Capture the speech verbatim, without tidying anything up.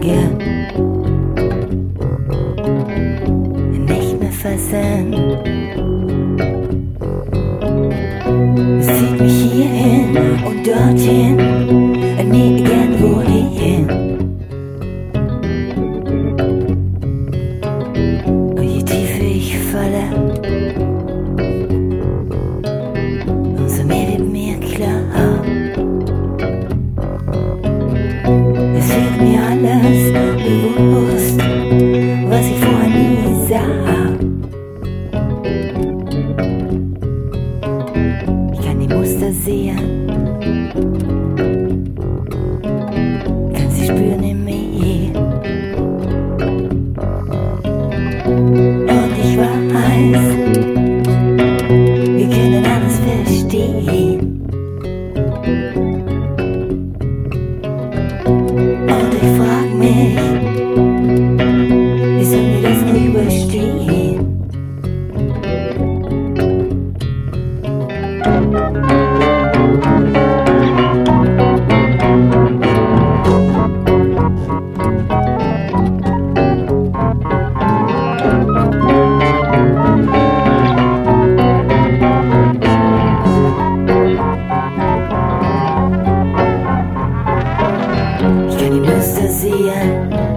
Tage nicht mehr fassen. Es zieht mich hierhin und dorthin, nie irgendwo hin. Und je tiefer ich falle, umso mehr wird mir klar. Es wird mir alles bewusst, was ich vorher nie sah. Ich kann die Muster sehen, kann sie spüren in mir. Und ich weiß, wir können alles verstehen. Und ich frag mich, wie sollen wir das nur überstehen? Ich kann die Muster sehen,